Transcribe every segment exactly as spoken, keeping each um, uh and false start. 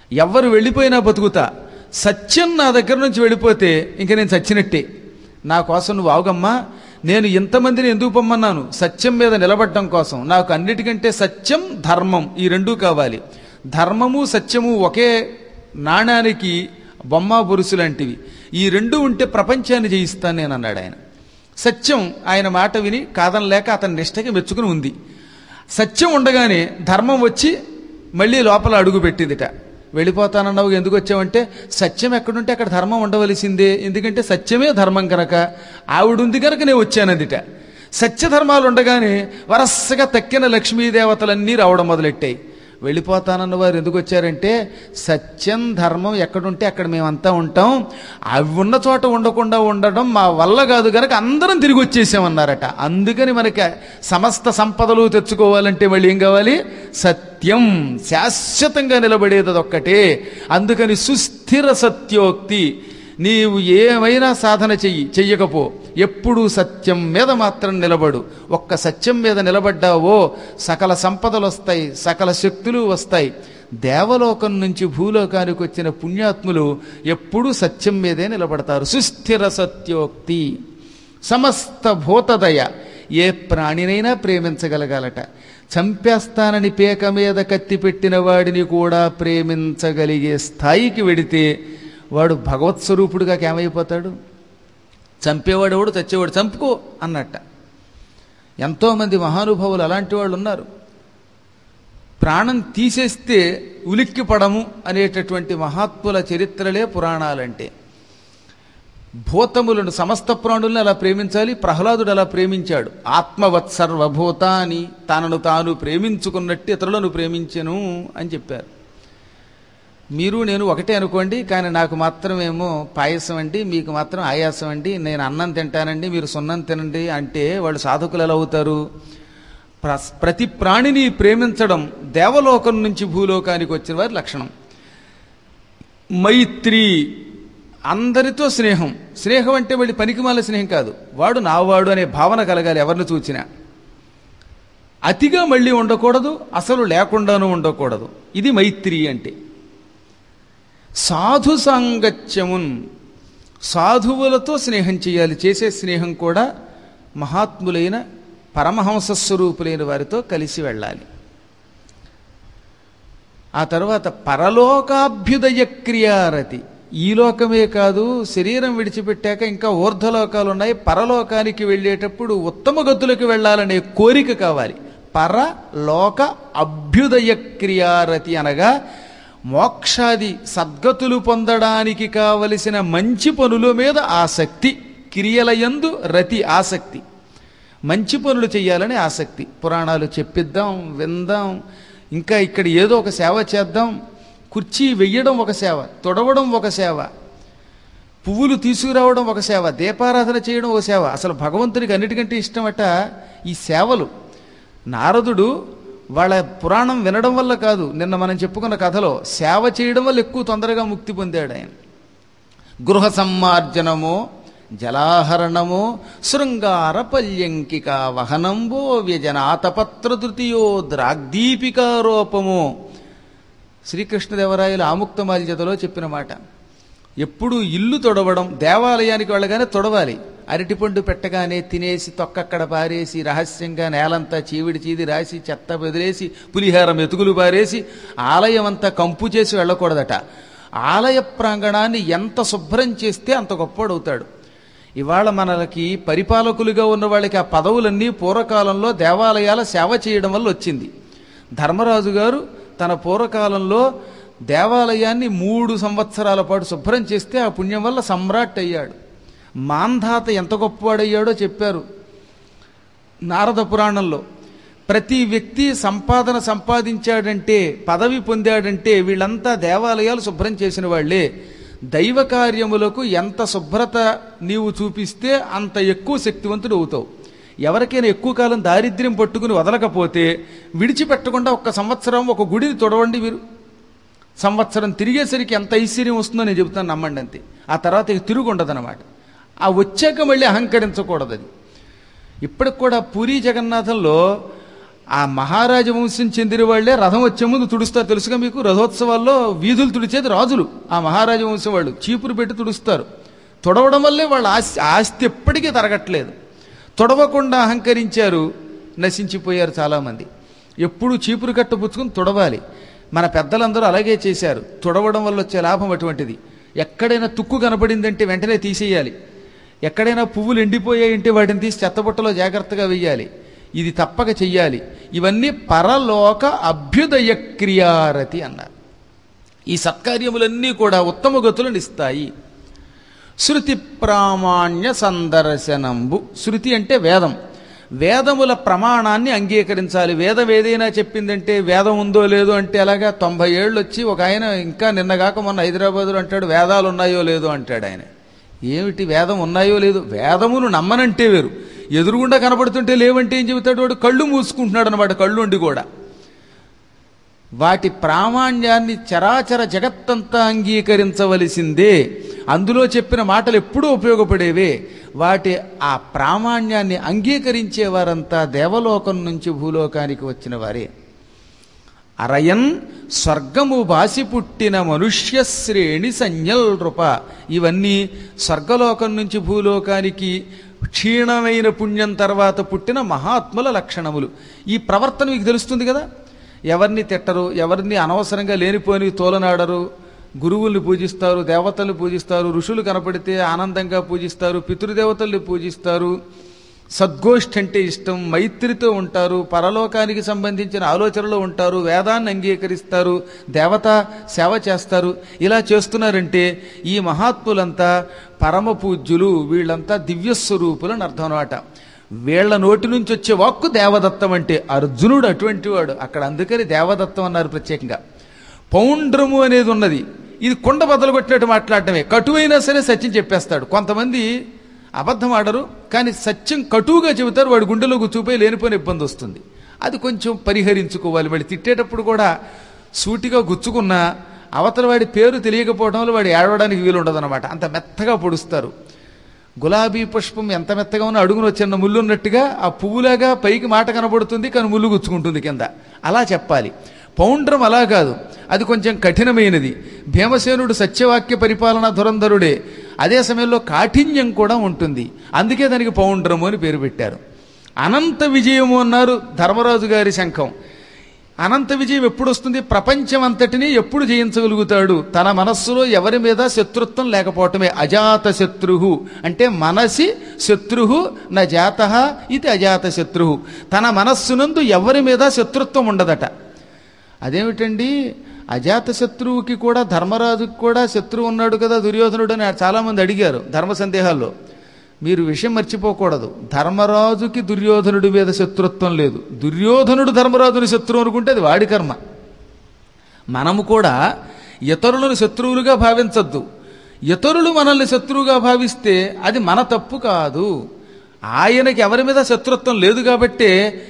ఎవ్వరు వెళ్ళిపోయినా బతుకుతా, సత్యం నా దగ్గర నుంచి వెళ్ళిపోతే ఇంక నేను చచ్చినట్టే. నా కోసం నువ్వు ఆవుగమ్మా, నేను ఇంతమందిని ఎందుకు పొమ్మన్నాను? సత్యం మీద నిలబడడం కోసం. నాకు అన్నిటికంటే సత్యం, ధర్మం ఈ రెండూ కావాలి. ధర్మము సత్యము ఒకే నాణానికి బొమ్మ బొరుసు లాంటివి. ఈ రెండు ఉంటే ప్రపంచాన్ని జయిస్తాను నేను అన్నాడు ఆయన. సత్యం ఆయన మాట విని కాదనలేక అతని నిష్టకి మెచ్చుకుని ఉంది. సత్యం ఉండగానే ధర్మం వచ్చి మళ్ళీ లోపల అడుగు పెట్టిందిట. వెళ్ళిపోతానన్నావు, ఎందుకు వచ్చావంటే సత్యం ఎక్కడుంటే అక్కడ ధర్మం ఉండవలసిందే, ఎందుకంటే సత్యమే ధర్మం కనుక. ఆవిడుంది కనుక నేను వచ్చానందిట. సత్యధర్మాలు ఉండగానే వరసగా తక్కిన లక్ష్మీదేవతలన్నీ రావడం మొదలెట్టాయి. వెళ్ళిపోతానన్న వారు ఎందుకు వచ్చారంటే సత్యం ధర్మం ఎక్కడుంటే అక్కడ మేమంతా ఉంటాం, అవి ఉన్న చోట ఉండకుండా ఉండడం మా వల్ల కాదు కనుక అందరం తిరిగి వచ్చేసామన్నారట. అందుకని మనకి సమస్త సంపదలు తెచ్చుకోవాలంటే మళ్ళీ ఏం కావాలి? సత్యం, శాశ్వతంగా నిలబడేది అదొక్కటే. అందుకని సుస్థిర సత్యోక్తి. నీవు ఏమైనా సాధన చెయ్యి, చెయ్యకపో, ఎప్పుడూ సత్యం మీద మాత్రం నిలబడు. ఒక్క సత్యం మీద నిలబడ్డావో సకల సంపదలు వస్తాయి, సకల శక్తులు వస్తాయి. దేవలోకం నుంచి భూలోకానికి వచ్చిన పుణ్యాత్ములు ఎప్పుడూ సత్యం మీదే నిలబడతారు. సుస్థిర సత్యోక్తి. సమస్త భూతదయ. ఏ ప్రాణినైనా ప్రేమించగలగాలట. చంపేస్తానని పేక మీద కత్తి పెట్టిన వాడిని కూడా ప్రేమించగలిగే స్థాయికి వెడితే వాడు భగవత్ స్వరూపుడుగా ఏమైపోతాడు? చంపేవాడు ఎవడు, చచ్చేవాడు చంపుకో అన్నట్ట. ఎంతోమంది మహానుభావులు అలాంటి వాళ్ళు ఉన్నారు. ప్రాణం తీసేస్తే ఉలిక్కి పడము అనేటటువంటి మహాత్ముల చరిత్రలే పురాణాలంటే. భూతములను, సమస్త ప్రాణులను అలా ప్రేమించాలి. ప్రహ్లాదుడు అలా ప్రేమించాడు. ఆత్మవత్ సర్వభూతాని, తనను తాను ప్రేమించుకున్నట్టు ఇతరులను ప్రేమించెను అని చెప్పారు. మీరు నేను ఒకటే అనుకోండి, కానీ నాకు మాత్రమేమో పాయసం అండి, మీకు మాత్రం ఆయాసం అండి, నేను అన్నం తింటానండి, మీరు సున్నం తినండి అంటే వాళ్ళు సాధకులు ఎలా అవుతారు? ప్రతి ప్రాణిని ప్రేమించడం దేవలోకం నుంచి భూలోకానికి వచ్చిన వారి లక్షణం. మైత్రి, అందరితో స్నేహం. స్నేహం అంటే మళ్ళీ పనికిమాల స్నేహం కాదు, వాడు నావాడు అనే భావన కలగాలి ఎవరిని చూచినా. అతిగా మళ్ళీ ఉండకూడదు, అసలు లేకుండానూ ఉండకూడదు. ఇది మైత్రి అంటే. సాధు సాంగత్యమున్, సాధువులతో స్నేహం చేయాలి. చేసే స్నేహం కూడా మహాత్ములైన పరమహంస స్వరూపులైన వారితో కలిసి వెళ్ళాలి. ఆ తర్వాత పరలోకాభ్యుదయ క్రియారతి. ఈ లోకమే కాదు, శరీరం విడిచిపెట్టాక ఇంకా ఊర్ధ్వలోకాలు ఉన్నాయి. పరలోకానికి వెళ్ళేటప్పుడు ఉత్తమ గతులకు వెళ్ళాలనే కోరిక కావాలి. పరలోక అభ్యుదయ క్రియారతి అనగా మోక్షాది సద్గతులు పొందడానికి కావలసిన మంచి పనుల మీద ఆసక్తి. క్రియలయందు రతి, ఆసక్తి. మంచి పనులు చేయాలని ఆసక్తి. పురాణాలు చెప్పిద్దాం, విందాం, ఇంకా ఇక్కడ ఏదో ఒక సేవ చేద్దాం. కుర్చీ వెయ్యడం ఒక సేవ, తొడవడం ఒక సేవ, పువ్వులు తీసుకురావడం ఒక సేవ, దీపారాధన చేయడం ఒక సేవ. అసలు భగవంతునికి అన్నిటికంటే ఇష్టమట ఈ సేవలు. నారదుడు వాళ్ళ పురాణం వినడం వల్ల కాదు, నిన్న మనం చెప్పుకున్న కథలో సేవ చేయడం వల్ల ఎక్కువ తొందరగా ముక్తి పొందాడు ఆయన. గృహ సమ్మార్జనమో, జలాహరణమో, శృంగార పల్యంకిక వహనంబో, వ్యజనాతపత్ర తృతీయో, ద్రాగ్దీపికారోపమో. శ్రీకృష్ణదేవరాయలు ఆముక్తమాల్యతలో చెప్పిన మాట. ఎప్పుడు ఇల్లు తొడవడం, దేవాలయానికి వెళ్ళగానే తొడవాలి. అరటిపండు పెట్టగానే తినేసి తొక్కక్కడ పారేసి, రహస్యంగా నేలంతా చీవిడి చీది రాసి, చెత్త బెదిరేసి, పులిహార మెతుకులు పారేసి, ఆలయం అంతా కంపు చేసి వెళ్ళకూడదట. ఆలయ ప్రాంగణాన్ని ఎంత శుభ్రం చేస్తే అంత గొప్పవాడవుతాడు. ఇవాళ మనకి పరిపాలకులుగా ఉన్న వాళ్ళకి ఆ పదవులన్నీ పూర్వకాలంలో దేవాలయాల సేవ చేయడం వల్ల వచ్చింది. ధర్మరాజు గారు తన పూర్వకాలంలో దేవాలయాన్ని మూడు సంవత్సరాల పాటు శుభ్రం చేస్తే ఆ పుణ్యం వల్ల సమ్రాట్ అయ్యాడు. మాంధాత ఎంత గొప్పవాడయ్యాడో చెప్పారు నారద పురాణంలో. ప్రతి వ్యక్తి సంపాదన సంపాదించాడంటే, పదవి పొందాడంటే వీళ్ళంతా దేవాలయాలు శుభ్రం చేసిన వాళ్లే. దైవ కార్యములకు ఎంత శుభ్రత నీవు చూపిస్తే అంత ఎక్కువ శక్తివంతుడు అవుతావు. ఎవరికైనా ఎక్కువ కాలం దారిద్ర్యం పట్టుకుని వదలకపోతే విడిచిపెట్టకుండా ఒక్క సంవత్సరం ఒక గుడిని తొడవండి మీరు, సంవత్సరం తిరిగేసరికి ఎంత ఐశ్వర్యం వస్తుందో నేను చెబుతాను, నమ్మండి అంతే. ఆ తర్వాత ఇక తిరుగు ఉండదన్నమాట. ఆ వచ్చాక మళ్ళీ అహంకరించకూడదు. అది ఇప్పటికి కూడా పూరీ జగన్నాథంలో ఆ మహారాజ వంశం చెందిన వాళ్లే రథం వచ్చే ముందు తుడుస్తారు. తెలుసుగా మీకు, రథోత్సవాల్లో వీధులు తుడిచేది రాజులు, ఆ మహారాజ వంశం వాళ్ళు చీపురు పెట్టి తుడుస్తారు. తొడవడం వల్లే వాళ్ళ ఆస్తి ఆస్తి ఎప్పటికీ తరగట్లేదు. తొడవకుండా అహంకరించారు, నశించిపోయారు చాలామంది. ఎప్పుడు చీపురు కట్ట పుచ్చుకుని తొడవాలి. మన పెద్దలందరూ అలాగే చేశారు. తొడవడం వల్ల వచ్చే లాభం అటువంటిది. ఎక్కడైనా తుక్కు కనపడిందంటే వెంటనే తీసేయాలి. ఎక్కడైనా పువ్వులు ఎండిపోయాయంటే వాటిని తీసి చెత్తబుట్టలో జాగ్రత్తగా వెయ్యాలి. ఇది తప్పక చెయ్యాలి. ఇవన్నీ పరలోక అభ్యుదయ క్రియారతి అన్నారు. ఈ సత్కార్యములన్నీ కూడా ఉత్తమ గతులను ఇస్తాయి. శృతి ప్రామాణ్య సందర్శనంబు. శృతి అంటే వేదం. వేదముల ప్రమాణాన్ని అంగీకరించాలి. వేదం ఏదైనా చెప్పిందంటే వేదం ఉందో లేదో అంటే అలాగా తొంభై ఏళ్ళు వచ్చి ఒక ఆయన ఇంకా నిన్నగాక మొన్న హైదరాబాదులో అంటాడు వేదాలు ఉన్నాయో లేదో అంటాడు. ఆయన ఏమిటి వేదం ఉన్నాయో లేదో? వేదమును నమ్మనంటే వేరు, ఎదురుగుండా కనపడుతుంటే లేవంటే ఏం చెబుతాడు వాడు? కళ్ళు మూసుకుంటున్నాడు అనమాట, కళ్ళు ఉండి కూడా. వాటి ప్రామాణ్యాన్ని చరాచర జగత్తంతా అంగీకరించవలసిందే. అందులో చెప్పిన మాటలు ఎప్పుడూ ఉపయోగపడేవే. వాటి ఆ ప్రామాణ్యాన్ని అంగీకరించే వారంతా దేవలోకం నుంచి భూలోకానికి వచ్చిన వారే. అరయన్ స్వర్గము బాసి పుట్టిన మనుష్య శ్రేణి సంజ్ఞల్ రూప. ఇవన్నీ స్వర్గలోకం నుంచి భూలోకానికి క్షీణమైన పుణ్యం తర్వాత పుట్టిన మహాత్ముల లక్షణములు. ఈ ప్రవర్తన మీకు తెలుస్తుంది కదా. ఎవరిని తిట్టరు, ఎవరిని అనవసరంగా లేనిపోని తోలనాడరు, గురువుల్ని పూజిస్తారు, దేవతల్ని పూజిస్తారు, ఋషులు కనపడితే ఆనందంగా పూజిస్తారు, పితృదేవతల్ని పూజిస్తారు, సద్గోష్ఠి అంటే ఇష్టం, మైత్రితో ఉంటారు, పరలోకానికి సంబంధించిన ఆలోచనలో ఉంటారు, వేదాన్ని అంగీకరిస్తారు, దేవత సేవ చేస్తారు. ఇలా చేస్తున్నారంటే ఈ మహాత్ములంతా పరమ పూజ్యులు, వీళ్ళంతా దివ్యస్వరూపులని అర్థం అన్నమాట. వీళ్ల నోటి నుంచి వచ్చే వాక్కు దేవదత్తం. అంటే అర్జునుడు అటువంటి వాడు అక్కడ, అందుకని దేవదత్తం అన్నారు ప్రత్యేకంగా. పౌండ్రము అనేది ఉన్నది, ఇది కొండ బద్దలు కొట్టినట్టు మాట్లాడటమే. కటువైనా సరే సత్యం చెప్పేస్తాడు. కొంతమంది అబద్ధం ఆడరు, కానీ సత్యం కటువుగా చెబుతారు, వాడి గుండెలో గుచ్చుపోయి లేనిపోయిన ఇబ్బంది వస్తుంది. అది కొంచెం పరిహరించుకోవాలి. వాడి తిట్టేటప్పుడు కూడా సూటిగా గుచ్చుకున్నా అవతల వాడి పేరు తెలియకపోవడం వల్ల వాడు ఏడవడానికి వీలు ఉండదు అనమాట. అంత మెత్తగా పొడుస్తారు. గులాబీ పుష్పం ఎంత మెత్తగా ఉన్నా అడుగున చిన్న ముళ్ళు ఉన్నట్టుగా ఆ పువ్వులాగా పైకి మాట కనబడుతుంది, కానీ ముళ్ళు గుచ్చుకుంటుంది కింద. అలా చెప్పాలి. పౌండ్రం అలా కాదు, అది కొంచెం కఠినమైనది. భీమసేనుడు సత్యవాక్య పరిపాలన ధురంధరుడే, అదే సమయంలో కాఠిన్యం కూడా ఉంటుంది. అందుకే దానికి పౌండ్రము అని పేరు పెట్టారు. అనంత విజయము అన్నారు ధర్మరాజు గారి శంఖం. అనంత విజయం ఎప్పుడు వస్తుంది? ప్రపంచం అంతటినీ ఎప్పుడు జయించగలుగుతాడు? తన మనస్సులో ఎవరి మీద శత్రుత్వం లేకపోవటమే. అజాత శత్రుహు అంటే మనసి శత్రుహు న జాతః ఇది అజాత శత్రుహు. తన మనస్సునందు ఎవరి మీద శత్రుత్వం ఉండదట. అదేమిటండి, అజాత శత్రువుకి కూడా ధర్మరాజుకి కూడా శత్రువు ఉన్నాడు కదా దుర్యోధనుడు అని చాలామంది అడిగారు ధర్మ సందేహాల్లో. మీరు విషయం మర్చిపోకూడదు, ధర్మరాజుకి దుర్యోధనుడి మీద శత్రుత్వం లేదు. దుర్యోధనుడు ధర్మరాజుని శత్రువు అనుకుంటే అది వాడి కర్మ. మనము కూడా ఇతరులను శత్రువులుగా భావించద్దు. ఇతరులు మనల్ని శత్రువుగా భావిస్తే అది మన తప్పు కాదు. ఆయనకి ఎవరి మీద శత్రుత్వం లేదు కాబట్టే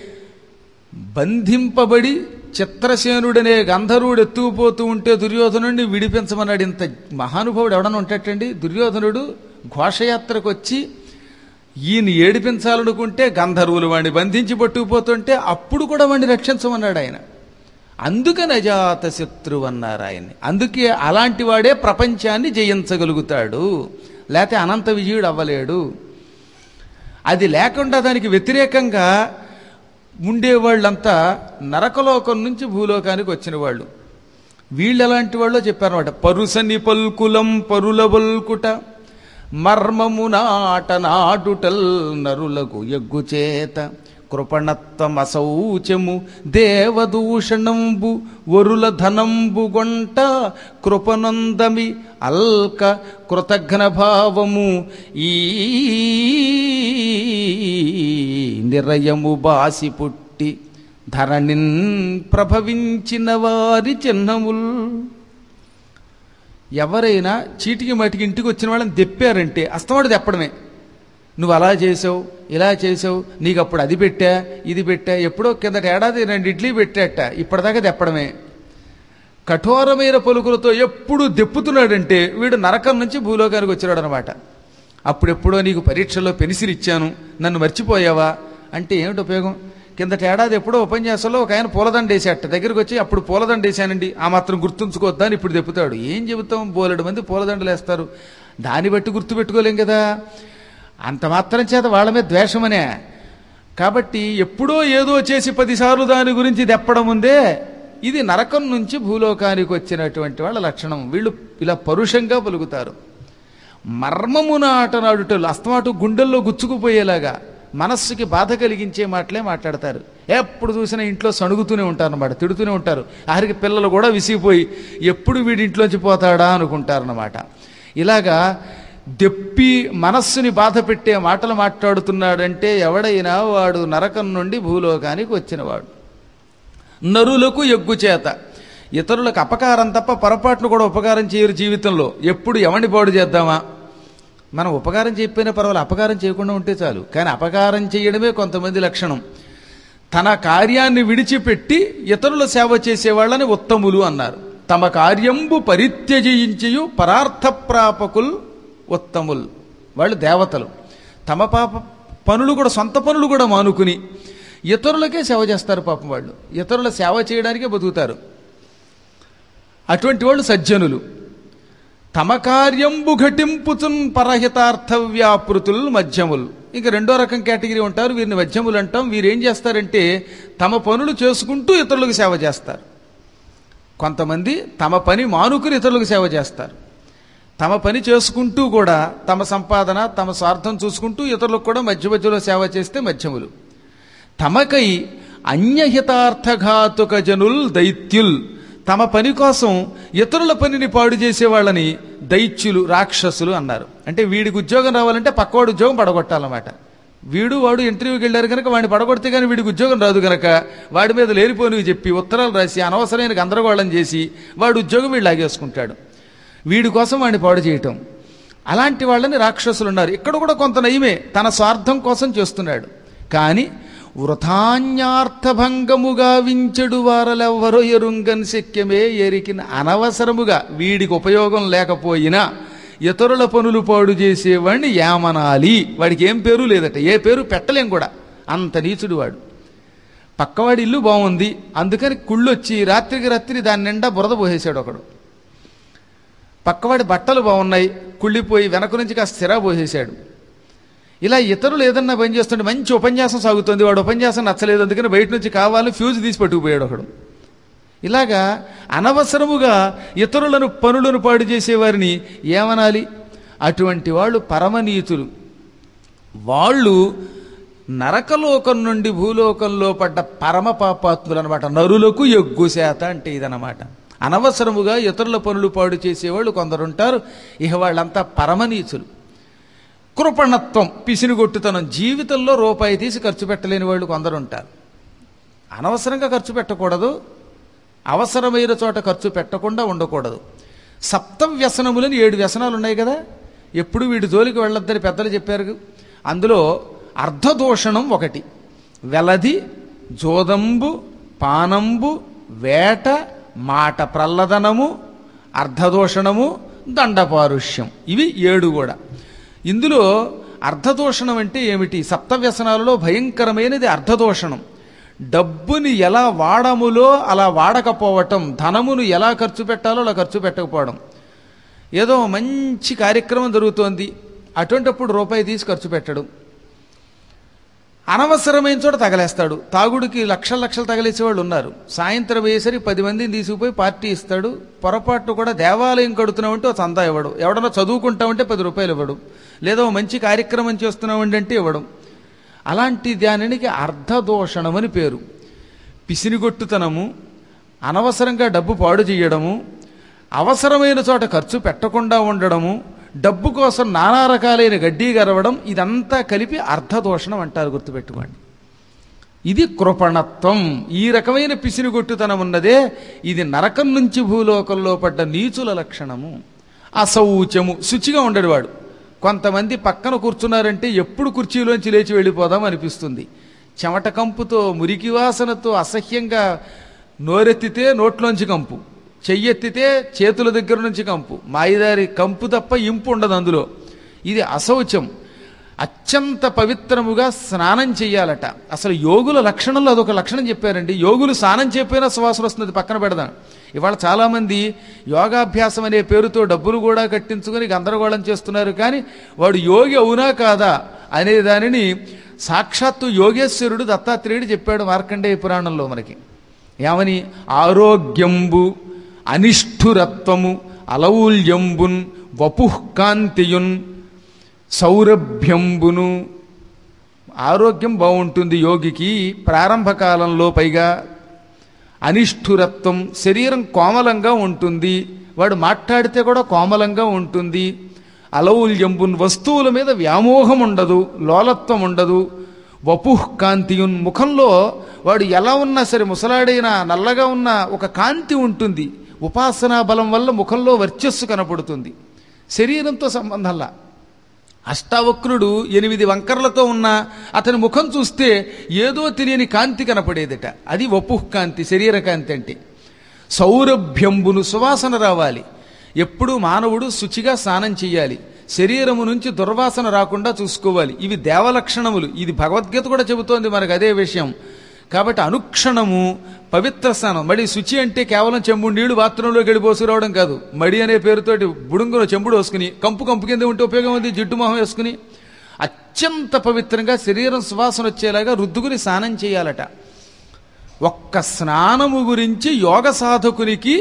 బంధింపబడి చిత్రసేనుడనే గంధర్వుడు ఎత్తుకుపోతూ ఉంటే దుర్యోధనుడిని విడిపించమన్నాడు. ఇంత మహానుభావుడు ఎవడన్నా ఉంటాటండి? దుర్యోధనుడు ఘోషయాత్రకు వచ్చి ఈయన ఏడిపించాలనుకుంటే గంధర్వులు వాడిని బంధించి పట్టుకుపోతుంటే అప్పుడు కూడా వాడిని రక్షించమన్నాడు ఆయన. అందుకని అజాత శత్రువు అన్నారు ఆయన్ని. అందుకే అలాంటి వాడే ప్రపంచాన్ని జయించగలుగుతాడు, లేకపోతే అనంత విజయుడు అవ్వలేడు. అది లేకుండా దానికి వ్యతిరేకంగా ఉండేవాళ్ళంతా నరకలోకం నుంచి భూలోకానికి వచ్చిన వాళ్ళు. వీళ్ళు ఎలాంటి వాళ్ళు చెప్పారన్నమాట. పరుసని పల్కులం పరుల బల్కుట మర్మము నాట నాటుటల్ నరులకు ఎగ్గుచేత కృపణత్వం అసౌచము దేవదూషణంబు వరుల ధనంబు గొంట కృపనందమి అల్క కృతజ్ఞ భావము ఈ నిరయము బాసి పుట్టి ధరణిన్ ప్రభవించిన వారి చిహ్నముల్. ఎవరైనా చీటికి మటికి ఇంటికి వచ్చిన వాళ్ళని దెప్పారంటే అస్తమాడు దెప్పడమే. నువ్వు అలా చేసావు, ఇలా చేసావు, నీకు అప్పుడు అది పెట్టా ఇది పెట్టా, ఎప్పుడో కిందట ఏడాది రెండు ఇడ్లీ పెట్టాట, ఇప్పటిదాకా దెప్పడమే. కఠోరమైన పలుకులతో ఎప్పుడు దెప్పుతున్నాడంటే వీడు నరకం నుంచి భూలోకానికి వచ్చినాడు అనమాట. అప్పుడెప్పుడో నీకు పరీక్షలో పెన్సిల్ ఇచ్చాను, నన్ను మర్చిపోయావా అంటే ఏమిటి ఉపయోగం? కిందట ఏడాది ఎప్పుడో ఉపన్యాసంలో ఒక ఆయన పూలదండ వేసేట దగ్గరికి వచ్చి అప్పుడు పూలదండ వేసానండి ఆ మాత్రం గుర్తుంచుకోవద్దా అని ఇప్పుడు చెబుతాడు. ఏం చెబుతాం, బోలెడు మంది పూలదండలు వేస్తారు, దాన్ని బట్టి గుర్తుపెట్టుకోలేం కదా. అంత మాత్రం చేత వాళ్ళ మీద ద్వేషమనే. కాబట్టి ఎప్పుడో ఏదో చేసి పదిసార్లు దాని గురించి తెప్పడం ఉందే, ఇది నరకం నుంచి భూలోకానికి వచ్చినటువంటి వాళ్ళ లక్షణం. వీళ్ళు ఇలా పరుషంగా పలుకుతారు. మర్మమునాటనాడుటలు అస్తమాటు గుండెల్లో గుచ్చుకుపోయేలాగా మనస్సుకి బాధ కలిగించే మాటలే మాట్లాడతారు. ఎప్పుడు చూసినా ఇంట్లో సణుగుతూనే ఉంటారు అన్నమాట, తిడుతూనే ఉంటారు. ఆఖరికి పిల్లలు కూడా విసిగిపోయి ఎప్పుడు వీడి ఇంట్లోంచి పోతాడా అనుకుంటారన్నమాట. ఇలాగా దెప్పి మనస్సుని బాధ పెట్టే మాటలు మాట్లాడుతున్నాడంటే ఎవడైనా వాడు నరకం నుండి భూలోకానికి వచ్చినవాడు. నరులకు ఎగ్గు చేత, ఇతరులకు అపకారం తప్ప పొరపాటును కూడా ఉపకారం చేయరు జీవితంలో. ఎప్పుడు ఎవరిని పాడు చేద్దామా, మనం ఉపకారం చెప్పినా పర్వాలేదు, అపకారం చేయకుండా ఉంటే చాలు. కానీ అపకారం చేయడమే కొంతమంది లక్షణం. తన కార్యాన్ని విడిచిపెట్టి ఇతరుల సేవ చేసేవాళ్ళని ఉత్తములు అన్నారు. తమ కార్యంబు పరిత్యజించియు పరార్థప్రాపకుల్ ఉత్తముల్, వాళ్ళు దేవతలు. తమ పాప పనులు కూడా, సొంత పనులు కూడా మానుకుని ఇతరులకే సేవ చేస్తారు. పాపం వాళ్ళు ఇతరుల సేవ చేయడానికే బతుకుతారు. అటువంటి వాళ్ళు సజ్జనులు. తమ కార్యంబు ఘటింపుచున్ పరహితార్థ వ్యాపృతుల్ మధ్యములు. ఇక రెండో రకం కేటగిరీ ఉంటారు, వీరిని మధ్యములు అంటాం. వీరేం చేస్తారంటే తమ పనులు చేసుకుంటూ ఇతరులకు సేవ చేస్తారు. కొంతమంది తమ పని మానుకుని ఇతరులకు సేవ చేస్తారు. తమ పని చేసుకుంటూ కూడా తమ సంపాదన తమ స్వార్థం చూసుకుంటూ ఇతరులకు కూడా మధ్య మధ్యలో సేవ చేస్తే మధ్యములు. తమకై అన్యహితార్థఘాతుక జనుల్ దైత్యుల్, తమ పని కోసం ఇతరుల పనిని పాడు చేసే వాళ్ళని దైత్యులు, రాక్షసులు అన్నారు. అంటే వీడికి ఉద్యోగం రావాలంటే పక్కవాడు ఉద్యోగం పడగొట్టాలన్నమాట. వీడు వాడు ఇంటర్వ్యూకి వెళ్ళారు కనుక వాడిని పడగొడితే కానీ వీడికి ఉద్యోగం రాదు కనుక వాడి మీద లేనిపోనివి చెప్పి ఉత్తరాలు రాసి అనవసరమైన గందరగోళం చేసి వాడు ఉద్యోగం వీడు లాగేసుకుంటాడు. వీడి కోసం వాడిని పాడు చేయటం, అలాంటి వాళ్ళని రాక్షసులు ఉన్నారు. ఇక్కడ కూడా కొంత నయమే, తన స్వార్థం కోసం చేస్తున్నాడు. కానీ వృథాన్యార్థభంగముగా వించెడు వారలెవ్వరో ఎరుంగన్ శక్యమే ఎరికిన, అనవసరముగా వీడికి ఉపయోగం లేకపోయినా ఇతరుల పనులు పాడు చేసేవాడిని ఏమనాలి. వాడికి ఏం పేరు లేదట, ఏ పేరు పెట్టలేం కూడా, అంత నీచుడు వాడు. పక్కవాడి ఇల్లు బాగుంది అందుకని కుళ్ళొచ్చి రాత్రికి రాత్రి దాని నిండా బురద పోసేశాడు ఒకడు. పక్కవాడి బట్టలు బాగున్నాయి కుళ్ళిపోయి వెనక నుంచి కాస్త స్థిరా పోసేశాడు. ఇలా ఇతరులు ఏదన్నా పని చేస్తుంటే మంచి ఉపన్యాసం సాగుతుంది, వాడు ఉపన్యాసం నచ్చలేదు అందుకని బయట నుంచి కావాలి ఫ్యూజ్ తీసి పట్టుకుపోయాడు ఒకడు. ఇలాగా అనవసరముగా ఇతరులను పనులను పాడు చేసేవారిని ఏమనాలి? అటువంటి వాళ్ళు పరమనీతులు. వాళ్ళు నరకలోకం నుండి భూలోకంలో పడ్డ పరమ పాపాత్ములు అనమాట. నరులకు ఎగ్గు శాత అంటే ఇదనమాట. అనవసరముగా ఇతరుల పనులు పాడు చేసేవాళ్ళు కొందరుంటారు. ఇక వాళ్ళంతా పరమనీచులు. కృపణత్వం, పిసినిగొట్టుతనం, జీవితంలో రూపాయి తీసి ఖర్చు పెట్టలేని వాళ్ళు కొందరు ఉంటారు. అనవసరంగా ఖర్చు పెట్టకూడదు, అవసరమైన చోట ఖర్చు పెట్టకుండా ఉండకూడదు. సప్త వ్యసనములని ఏడు వ్యసనాలు ఉన్నాయి కదా, ఎప్పుడు వీడి జోలికి వెళ్ళొద్దని పెద్దలు చెప్పారు. అందులో అర్ధదూషణం ఒకటి. వెలది, జోదంబు, పానంబు, వేట, మాట ప్రల్లదనము, అర్ధదూషణము, దండపారుష్యం, ఇవి ఏడు కూడా. ఇందులో అర్ధదూషణం అంటే ఏమిటి? సప్తవ్యసనాలలో భయంకరమైనది అర్ధదూషణం. డబ్బుని ఎలా వాడములో అలా వాడకపోవటం, ధనమును ఎలా ఖర్చు పెట్టాలో అలా ఖర్చు పెట్టకపోవడం. ఏదో మంచి కార్యక్రమం జరుగుతోంది, అటువంటిప్పుడు రూపాయి తీసి ఖర్చు పెట్టడం. అనవసరమైన చోట తగలేస్తాడు. తాగుడికి లక్షల లక్షలు తగలేసేవాళ్ళు ఉన్నారు. సాయంత్రం వేసరికి పది మందిని తీసుకుపోయి పార్టీ ఇస్తాడు. పొరపాటు కూడా దేవాలయం కడుతున్నామంటే ఒక చందా ఇవ్వడం, ఎవడన్నా చదువుకుంటామంటే పది రూపాయలు ఇవ్వడం, లేదా మంచి కార్యక్రమం చేస్తున్నామండి అంటే ఇవ్వడం. అలాంటి దానికి అర్ధదోషణమని పేరు. పిసినిగొట్టుతనము, అనవసరంగా డబ్బు పాడు చేయడము, అవసరమైన చోట ఖర్చు పెట్టకుండా ఉండడము, డబ్బు కోసం నానా రకాలైన గడ్డీ గరవడం, ఇదంతా కలిపి అర్ధదోషణం అంటారు. గుర్తుపెట్టుకోండి, ఇది కృపణత్వం. ఈ రకమైన పిసినిగొట్టుతనం ఉన్నదే ఇది నరకం నుంచి భూలోకంలో పడ్డ నీచుల లక్షణము. అశౌచము, శుచిగా ఉండేవాడు. కొంతమంది పక్కన కూర్చున్నారంటే ఎప్పుడు కుర్చీలోంచి లేచి వెళ్ళిపోదాం అనిపిస్తుంది. చెమట కంపుతో, మురికి వాసనతో, అసహ్యంగా నోరెత్తితే నోట్లోంచి కంపు, చెయ్యెత్తితే చేతుల దగ్గర నుంచి కంపు, మాయిదారి కంపు తప్ప ఇంపు ఉండదు అందులో. ఇది అశౌచం. అత్యంత పవిత్రముగా స్నానం చెయ్యాలట. అసలు యోగుల లక్షణంలో అదొక లక్షణం చెప్పారండి. యోగులు స్నానం చెప్పినా సువాసన వస్తుంది, పక్కన పెడదాం. ఇవాళ చాలామంది యోగాభ్యాసం అనే పేరుతో డబ్బులు కూడా కట్టించుకొని గందరగోళం చేస్తున్నారు. కానీ వాడు యోగి అవునా కాదా అనే దానిని సాక్షాత్తు యోగేశ్వరుడు దత్తాత్రేయుడు చెప్పాడు మార్కండేయ పురాణంలో మనకి. ఏమని? ఆరోగ్యంబు అనిష్ఠురత్వము అలౌల్యంబున్ వపుఃకాంతియున్ సౌరభ్యంబును. ఆరోగ్యం బాగుంటుంది యోగికి ప్రారంభ కాలంలో, పైగా అనిష్ఠురత్వం శరీరం కోమలంగా ఉంటుంది, వాడు మాట్లాడితే కూడా కోమలంగా ఉంటుంది. అలౌల్యంబున్ వస్తువుల మీద వ్యామోహం ఉండదు, లోలత్వం ఉండదు. వపుఃకాంతియున్ ముఖంలో వాడు ఎలా ఉన్నా సరే, ముసలాడైనా నల్లగా ఉన్న ఒక కాంతి ఉంటుంది. ఉపాసనా బలం వల్ల ముఖంలో వర్చస్సు కనపడుతుంది, శరీరంతో సంబంధంలా. అష్టావక్రుడు ఎనిమిది వంకర్లతో ఉన్న అతని ముఖం చూస్తే ఏదో తెలియని కాంతి కనపడేదట. అది వపుఃకాంతి, శరీర కాంతి అంటే. సౌరభ్యంబును సువాసన రావాలి. ఎప్పుడూ మానవుడు శుచిగా స్నానం చెయ్యాలి, శరీరము నుంచి దుర్వాసన రాకుండా చూసుకోవాలి. ఇవి దేవలక్షణములు. ఇది భగవద్గీత కూడా చెబుతోంది మనకు అదే విషయం. కాబట్టి అనుక్షణము పవిత్ర స్నానం. మడి శుచి అంటే కేవలం చెంబుడు నీళ్లు బాత్రూంలో గడిపోసుకురావడం కాదు. మడి అనే పేరుతోటి బుడుంగులో చెంబుడు వేసుకుని కంపు కంపు కింద ఉంటే ఉపయోగం ఉంది, జిడ్డు మొహం వేసుకుని అత్యంత పవిత్రంగా శరీరం సువాసన వచ్చేలాగా రుద్దుకుని స్నానం చేయాలట. ఒక్క స్నానము గురించి యోగ సాధకునికి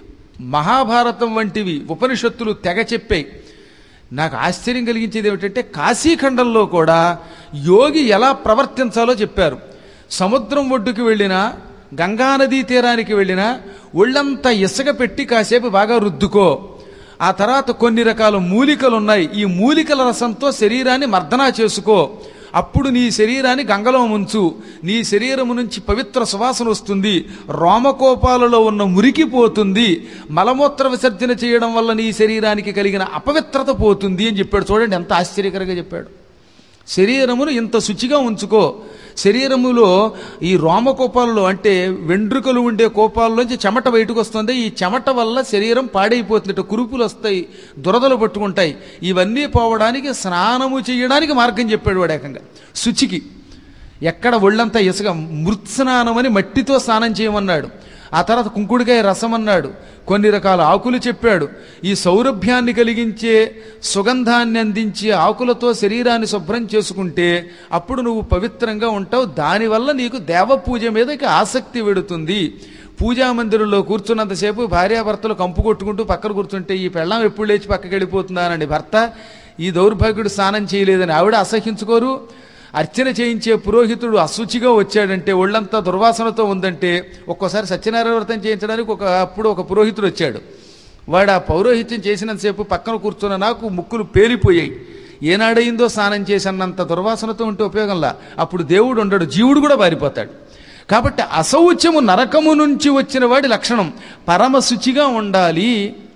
మహాభారతం వంటివి ఉపనిషత్తులు తెగ చెప్పాయి. నాకు ఆశ్చర్యం కలిగించేది ఏమిటంటే కాశీఖండంలో కూడా యోగి ఎలా ప్రవర్తించాలో చెప్పారు. సముద్రం ఒడ్డుకి వెళ్ళినా, గంగానదీ తీరానికి వెళ్ళినా ఒళ్ళంతా ఇసుక పెట్టి కాసేపు బాగా రుద్దుకో. ఆ తర్వాత కొన్ని రకాల మూలికలు ఉన్నాయి, ఈ మూలికల రసంతో శరీరాన్ని మర్దనా చేసుకో. అప్పుడు నీ శరీరాన్ని గంగలో ముంచు, నీ శరీరము నుంచి పవిత్ర సువాసన వస్తుంది, రోమకోపాలలో ఉన్న మురికి పోతుంది, మలమూత్ర విసర్జన చేయడం వల్ల నీ శరీరానికి కలిగిన అపవిత్రత పోతుంది అని చెప్పాడు. చూడండి ఎంత ఆశ్చర్యకరంగా చెప్పాడు. శరీరమును ఇంత శుచిగా ఉంచుకో. శరీరములో ఈ రోమకోపాలలో అంటే వెంట్రుకలు ఉండే కోపాల్లోంచి చెమట బయటకు వస్తుంది. ఈ చెమట వల్ల శరీరం పాడైపోతుంది, కురుపులు వస్తాయి, దురదలు పట్టుకుంటాయి. ఇవన్నీ పోవడానికి స్నానము చేయడానికి మార్గం చెప్పాడు వాడు ఏకంగా. శుచికి ఎక్కడ ఒళ్ళంతా ఇసుక, మృత్స్నానం అని మట్టితో స్నానం చేయమన్నాడు. ఆ తర్వాత కుంకుడికాయ రసం అన్నాడు, కొన్ని రకాల ఆకులు చెప్పాడు. ఈ సౌరభ్యాన్ని కలిగించే, సుగంధాన్ని అందించే ఆకులతో శరీరాన్ని శుభ్రం చేసుకుంటే అప్పుడు నువ్వు పవిత్రంగా ఉంటావు. దానివల్ల నీకు దేవపూజ మీదకి ఆసక్తి వెడుతుంది. పూజా మందిరంలో కూర్చున్నంతసేపు భార్యాభర్తలు కంపు కొట్టుకుంటూ పక్కన కూర్చుంటే ఈ పెళ్ళాం ఎప్పుడు లేచి పక్కకి వెళ్ళిపోతుందానండి భర్త, ఈ దౌర్భాగ్యుడు స్నానం చేయలేదని ఆవిడ అసహించుకోరు. అర్చన చేయించే పురోహితుడు అశుచిగా వచ్చాడంటే, ఒళ్ళంతా దుర్వాసనతో ఉందంటే, ఒక్కోసారి సత్యనారాయణ వ్రతం చేయించడానికి ఒక అప్పుడు ఒక పురోహితుడు వచ్చాడు. వాడు ఆ పౌరోహిత్యం చేసినంతసేపు పక్కన కూర్చున్న నాకు ముక్కులు పేలిపోయాయి. ఏనాడైందో స్నానం చేసినంత దుర్వాసనతో ఉంటే ఉపయోగంలా. అప్పుడు దేవుడు ఉండడు, జీవుడు కూడా పారిపోతాడు. కాబట్టి అశౌచము నరకము నుంచి వచ్చిన వాడి లక్షణం. పరమ శుచిగా ఉండాలి.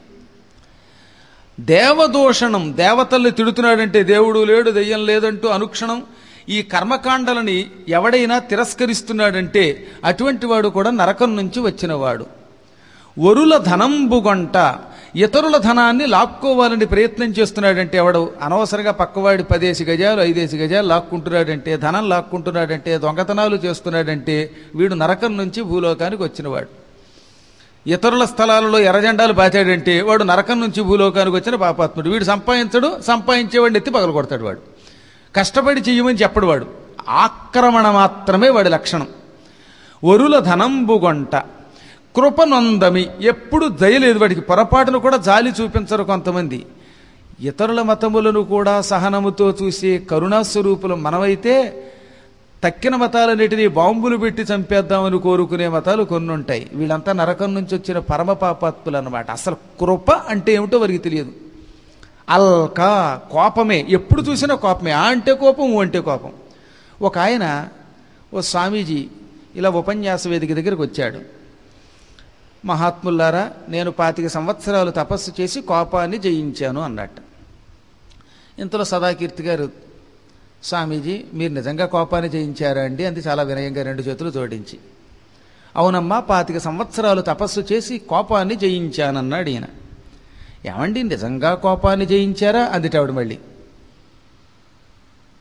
దేవదోషణం, దేవతల్ని తిడుతున్నాడంటే దేవుడు లేడు, దెయ్యం లేదంటూ అనుక్షణం ఈ కర్మకాండలని ఎవడైనా తిరస్కరిస్తున్నాడంటే అటువంటి వాడు కూడా నరకం నుంచి వచ్చినవాడు. వరుల ధనంబుగొంట, ఇతరుల ధనాన్ని లాక్కోవాలని ప్రయత్నం చేస్తున్నాడంటే ఎవడు అనవసరంగా పక్కవాడి పదేసి గజాలు ఐదేసి గజాలు లాక్కుంటున్నాడంటే, ధనం లాక్కుంటున్నాడంటే, దొంగతనాలు చేస్తున్నాడంటే వీడు నరకం నుంచి భూలోకానికి వచ్చినవాడు. ఇతరుల స్థలాలలో ఎర్రజెండాలు బాచాడంటే వాడు నరకం నుంచి భూలోకానికి వచ్చిన పాపాత్ముడు. వీడు సంపాదించడు, సంపాదించేవాడిని ఎత్తి పగలు కొడతాడు. వాడు కష్టపడి చెయ్యమని చెప్పడు, వాడు ఆక్రమణ మాత్రమే వాడి లక్షణం. వరుల ధనంబుగొంట కృపనొందమి, ఎప్పుడు దయలేదు వాడికి, పొరపాటును కూడా జాలి చూపించరు కొంతమంది. ఇతరుల మతములను కూడా సహనముతో చూసే కరుణాస్వరూపులు మనమైతే తక్కిన మతాలన్నిటినీ బాంబులు పెట్టి చంపేద్దామని కోరుకునే మతాలు కొన్ని ఉంటాయి. వీళ్ళంతా నరకం నుంచి వచ్చిన పరమ పాపాత్ములు అన్నమాట. అసలు కృప అంటే ఏమిటో వారికి తెలియదు. అల్కా కోపమే, ఎప్పుడు చూసినా కోపమే. ఆ అంటే కోపం, ఊ అంటే కోపం. ఒక ఆయన ఓ స్వామీజీ ఇలా ఉపన్యాస వేదిక దగ్గరికి వచ్చాడు. మహాత్ములారా, నేను పాతిక సంవత్సరాలు తపస్సు చేసి కోపాన్ని జయించాను అన్నట్టు. ఇంతలో సదాకీర్తి గారు, స్వామీజీ మీరు నిజంగా కోపాన్ని జయించారా అండి అంది చాలా వినయంగా రెండు చేతులు జోడించి. అవునమ్మా, పాతిక సంవత్సరాలు తపస్సు చేసి కోపాన్ని జయించానన్నాడు ఈయన. ఏమండి నిజంగా కోపాన్ని జయించారా అందిటావిడ మళ్ళీ.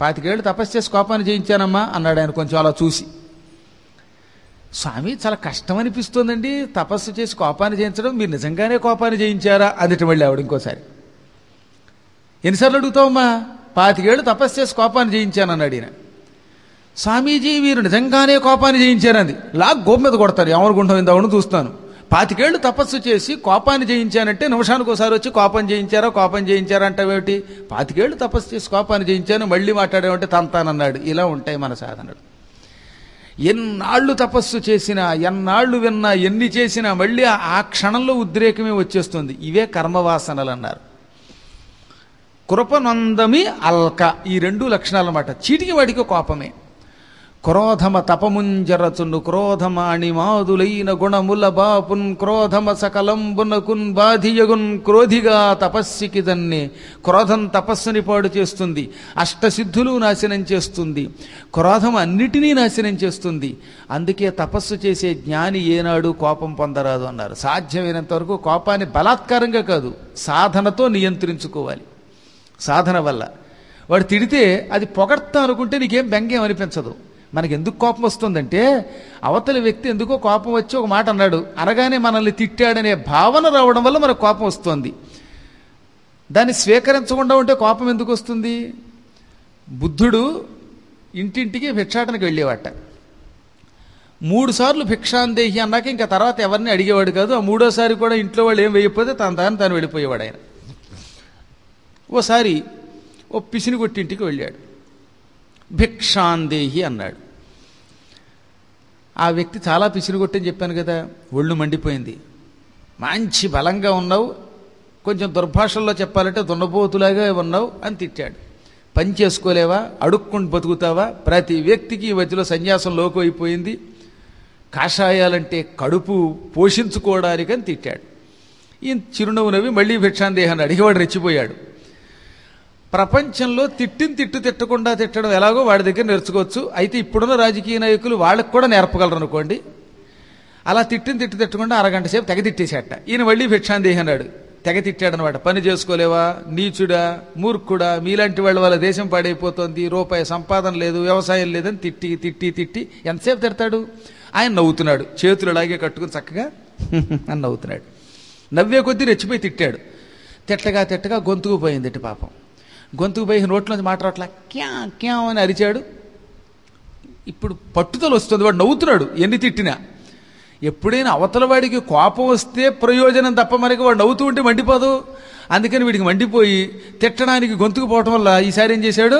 పాతికేళ్ళు తపస్సు చేసి కోపాన్ని జయించానమ్మా అన్నాడు ఆయన కొంచెం అలా చూసి. స్వామి చాలా కష్టం అనిపిస్తోందండి తపస్సు చేసి కోపాన్ని జయించడం, మీరు నిజంగానే కోపాన్ని జయించారా అందుటి మళ్ళీ ఆవిడ ఇంకోసారి. ఎన్నిసార్లు అడుగుతావమ్మా? పాతికేళ్ళు తపస్సు చేసి కోపాన్ని జయించానన్నాడు ఈయన. స్వామీజీ మీరు నిజంగానే కోపాన్ని జయించారంది. లాగ్ గోపు మీద కొడతారు, ఎవరు ఇంతవరకు చూస్తాను. పాతికేళ్లు తపస్సు చేసి కోపాన్ని జయించానంటే నిమిషానికి ఒకసారి వచ్చి కోపం జయించారా కోపం జయించారా అంటావేమిటి? పాతికేళ్లు తపస్సు చేసి కోపాన్ని జయించాను మళ్ళీ మాట్లాడేమంటే తంతానన్నాడు. ఇలా ఉంటాయి మన సాధనలు. ఎన్నాళ్ళు తపస్సు చేసినా, ఎన్నాళ్ళు విన్నా, ఎన్ని చేసినా మళ్ళీ ఆ క్షణంలో ఉద్రేకమే వచ్చేస్తుంది. ఇవే కర్మవాసనలు అన్నారు. కృపనందమి అల్క, ఈ రెండు లక్షణాలు అన్నమాట. చీటికి వాడికి కోపమే. క్రోధమ తపముంజరచును క్రోధమాణిమాదులైన గుణముల బాపున్ క్రోధమ సకలంబునకున్ బాధియగున్ క్రోధిగా తపస్సికి దన్నే. క్రోధం తపస్సుని పాడు చేస్తుంది, అష్టసిద్ధులు నాశనం చేస్తుంది, క్రోధం అన్నిటినీ నాశనం చేస్తుంది. అందుకే తపస్సు చేసే జ్ఞాని ఏనాడు కోపం పొందరాదు అన్నారు. సాధ్యమైనంత వరకు కోపాన్ని బలాత్కారంగా కాదు, సాధనతో నియంత్రించుకోవాలి. సాధన వల్ల వాడు తిడితే అది పొగడ్తా అనుకుంటే నీకేం బెంగేం అనిపించదు. మనకి ఎందుకు కోపం వస్తుందంటే అవతలి వ్యక్తి ఎందుకో కోపం వచ్చి ఒక మాట అన్నాడు, అనగానే మనల్ని తిట్టాడనే భావన రావడం వల్ల మనకు కోపం వస్తుంది. దాన్ని స్వీకరించకుండా ఉంటే కోపం ఎందుకు వస్తుంది? బుద్ధుడు ఇంటింటికి భిక్షాటనకి వెళ్ళేవాట. మూడు సార్లు భిక్షాందేహి అన్నాక ఇంకా తర్వాత ఎవరిని అడిగేవాడు కాదు. ఆ మూడోసారి కూడా ఇంట్లో వాళ్ళు ఏం వేయకపోతే తన దాన్ని తాను వెళ్ళిపోయేవాడు ఆయన. ఓసారి ఓ పిసిని కొట్టింటికి వెళ్ళాడు. భిక్షాందేహి అన్నాడు. ఆ వ్యక్తి చాలా పిసిని కొట్టని చెప్పాను కదా, ఒళ్ళు మండిపోయింది. మంచి బలంగా ఉన్నావు, కొంచెం దుర్భాషల్లో చెప్పాలంటే దున్నపోతులాగా ఉన్నావు అని తిట్టాడు. పని చేసుకోలేవా, అడుక్కుంటూ బతుకుతావా, ప్రతి వ్యక్తికి ఈ మధ్యలో సన్యాసం లోకం అయిపోయింది, కాషాయాలంటే కడుపు పోషించుకోవడానికని తిట్టాడు. ఈయన చిరునవ్వు నవ్వి మళ్ళీ భిక్షాందేహాన్ని అడిగేవాడు రెచ్చిపోయాడు. ప్రపంచంలో తిట్టిన తిట్టు తిట్టకుండా తిట్టడం ఎలాగో వాడి దగ్గర నేర్చుకోవచ్చు. అయితే ఇప్పుడున్న రాజకీయ నాయకులు వాళ్ళకు కూడా నేర్పగలరు అనుకోండి. అలా తిట్టిన తిట్టు తిట్టకుండా అరగంట సేపు తెగ తిట్టేసేట. ఈయన మళ్ళీ భిక్షాందేహి అన్నాడు. తెగ తిట్టాడనమాట. పని చేసుకోలేవా, నీచుడా, మూర్ఖుడా, మీలాంటి వాళ్ళ వల్ల దేశం పాడైపోతుంది, రూపాయి సంపాదన లేదు, వ్యవసాయం లేదని తిట్టి తిట్టి తిట్టి ఎంతసేపు తిడతాడు? ఆయన నవ్వుతున్నాడు, చేతులు అలాగే కట్టుకుని చక్కగా అని నవ్వుతున్నాడు. నవ్వే కొద్దీ రెచ్చిపోయి తిట్టాడు. తిట్టగా తిట్టగా గొంతుకు పోయింది ఇటు పాపం. గొంతుకు పోయి నోట్లోంచి మాట్లాడట్లా, క్యా క్యా అని అరిచాడు. ఇప్పుడు పట్టుదల వస్తుంది, వాడు నవ్వుతున్నాడు ఎన్ని తిట్టినా. ఎప్పుడైనా అవతల వాడికి కోపం వస్తే ప్రయోజనం తప్ప మనకి వాడు నవ్వుతూ ఉంటే మండిపోదు. అందుకని వీడికి మండిపోయి తిట్టడానికి గొంతుకు పోవటం వల్ల ఈసారి ఏం చేశాడు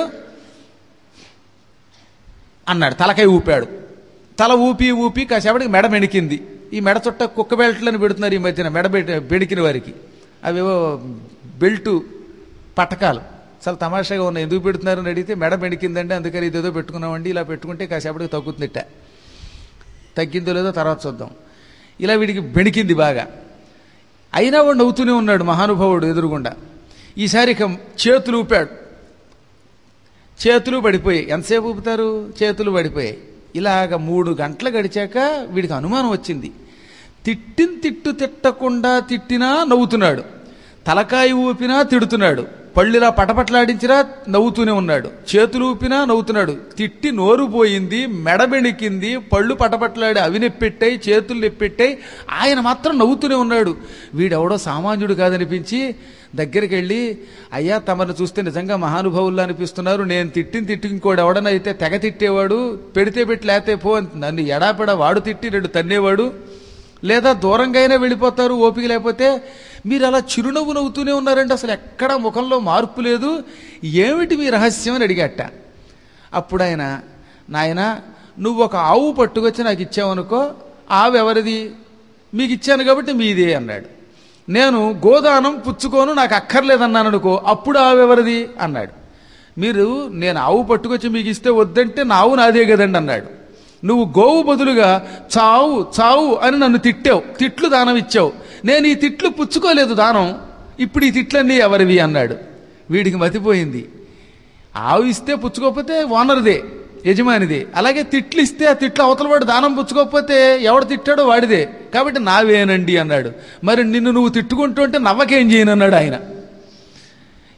అన్నాడు. తలకాయ ఊపాడు. తల ఊపి ఊపి కాసేపటికి మెడ మెణికింది. ఈ మెడ చుట్ట కుక్క బెల్ట్లను పెడుతున్నారు ఈ మధ్యన మెడ బెణికిన వారికి. అవేవో బెల్టు పటకాలు చాలా తమాషాగా ఉన్నాయి. ఎందుకు పెడుతున్నారని అడిగితే మెడ మెణికిందండి అందుకని ఇదేదో పెట్టుకున్నామండి, ఇలా పెట్టుకుంటే కాసేపటికి తగ్గుతుందిట. తగ్గిందో లేదో తర్వాత చూద్దాం. ఇలా వీడికి బెణికింది బాగా. అయినా వాడు నవ్వుతూనే ఉన్నాడు మహానుభావుడు ఎదురుగుండా. ఈసారి ఇక చేతులు ఊపాడు. చేతులు పడిపోయాయి. ఎంతసేపు ఊపుతారు? చేతులు పడిపోయాయి. ఇలాగ మూడు గంటలు గడిచాక వీడికి అనుమానం వచ్చింది. తిట్టిన తిట్టు తిట్టకుండా తిట్టినా నవ్వుతున్నాడు, తలకాయ ఊపినా తిడుతున్నాడు, పళ్ళిలా పటపట్లాడించినా నవ్వుతూనే ఉన్నాడు, చేతులు ఊపినా నవ్వుతున్నాడు. తిట్టి నోరు పోయింది, మెడబెణికింది, పళ్ళు పటపట్లాడి అవి నెప్పెట్టాయి, చేతులు నెప్పెట్టాయి, ఆయన మాత్రం నవ్వుతూనే ఉన్నాడు. వీడెవడో సామాన్యుడు కాదనిపించి దగ్గరికి వెళ్ళి, అయ్యా తమను చూస్తే నిజంగా మహానుభావుల్లో అనిపిస్తున్నారు, నేను తిట్టిన తిట్టి ఇంకోడు ఎవడనైతే తెగ తిట్టేవాడు, పెడితే పెట్టి లేతే పో నన్ను ఎడాపెడ వాడు తిట్టి రెండు తన్నేవాడు, లేదా దూరంగా అయినా వెళ్ళిపోతారు ఓపిక లేకపోతే, మీరు అలా చిరునవ్వు నవ్వుతూనే ఉన్నారంటే అసలు ఎక్కడా ముఖంలో మార్పు లేదు, ఏమిటి మీ రహస్యం అని అడిగట. అప్పుడు ఆయన, నాయన నువ్వు ఒక ఆవు పట్టుకొచ్చి నాకు ఇచ్చావనుకో, ఆవు ఎవరిది? మీకు ఇచ్చాను కాబట్టి మీదే అన్నాడు. నేను గోదానం పుచ్చుకోను నాకు అక్కర్లేదన్నాను అనుకో, అప్పుడు ఆవు ఎవరిది అన్నాడు. మీరు నేను ఆవు పట్టుకొచ్చి మీకు ఇస్తే వద్దంటే నా ఆవు నాదే కదండి అన్నాడు. నువ్వు గోవు బదులుగా చావు చావు అని నన్ను తిట్టావు, తిట్లు దానం ఇచ్చావు, నేను ఈ తిట్లు పుచ్చుకోలేదు దానం, ఇప్పుడు ఈ తిట్లన్నీ ఎవరివి అన్నాడు. వీడికి మతిపోయింది. ఆవు ఇస్తే పుచ్చుకోకపోతే ఓనర్దే, యజమానిదే. అలాగే తిట్లు ఇస్తే ఆ తిట్లు అవతల వాడు దానం పుచ్చుకోకపోతే ఎవడు తిట్టాడో వాడిదే, కాబట్టి నావేనండి అన్నాడు. మరి నిన్ను నువ్వు తిట్టుకుంటూ ఉంటే నవ్వకేం చేయను అన్నాడు ఆయన.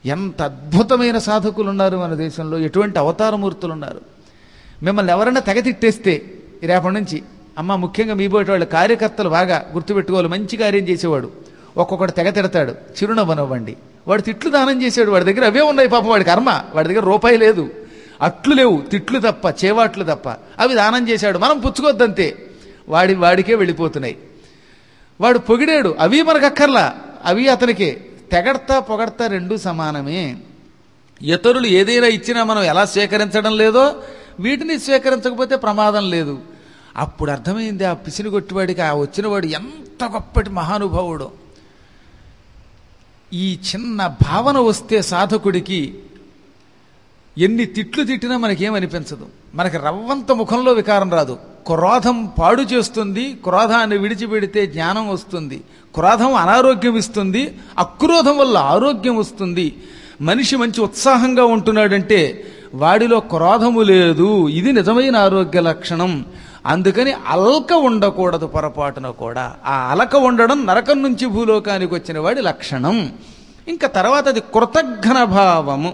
ఎంత అద్భుతమైన సాధకులు ఉన్నారు మన దేశంలో, ఎటువంటి అవతారమూర్తులు ఉన్నారు. మిమ్మల్ని ఎవరైనా తెగ తిట్టేస్తే రేపటి నుంచి అమ్మ, ముఖ్యంగా మీ బోటి వాళ్ళు కార్యకర్తలు బాగా గుర్తుపెట్టుకోవాలి. మంచి కార్యం చేసేవాడు ఒక్కొక్కటి తెగ తిడతాడు, చిరునవ్వనవ్వండి. వాడు తిట్లు దానం చేసాడు, వాడి దగ్గర అవే ఉన్నాయి పాపం, వాడి కర్మ, వాడి దగ్గర రూపాయి లేదు, అట్లు లేవు, తిట్లు తప్ప, చేవాట్లు తప్ప, అవి దానం చేశాడు. మనం పుచ్చుకోవద్దంతే, వాడి వాడికే వెళ్ళిపోతున్నాయి. వాడు పొగిడాడు, అవి మనకు అక్కర్లా, అవి అతనికే. తెగడతా పొగడతా రెండు సమానమే. ఇతరులు ఏదైనా ఇచ్చినా మనం ఎలా స్వీకరించడం లేదో వీటిని స్వీకరించకపోతే ప్రమాదం లేదు. అప్పుడు అర్థమైంది ఆ పిసిని కొట్టివాడికి, ఆ వచ్చినవాడు ఎంత గొప్పటి మహానుభావుడు. ఈ చిన్న భావన వస్తే సాధకుడికి ఎన్ని తిట్లు తిట్టినా మనకేమనిపించదు, మనకి రవ్వంత ముఖంలో వికారం రాదు. క్రోధం పాడు చేస్తుంది, క్రోధాన్ని విడిచిపెడితే జ్ఞానం వస్తుంది. క్రోధం అనారోగ్యం ఇస్తుంది, అక్రోధం వల్ల ఆరోగ్యం వస్తుంది. మనిషి మంచి ఉత్సాహంగా ఉంటున్నాడంటే వాడిలో క్రోధము లేదు, ఇది నిజమైన ఆరోగ్య లక్షణం. అందుకని అల్క ఉండకూడదు పొరపాటున కూడా. ఆ అలక ఉండడం నరకం నుంచి భూలోకానికి వచ్చిన వాడి లక్షణం. ఇంకా తర్వాత అది కృతజ్ఞ భావము.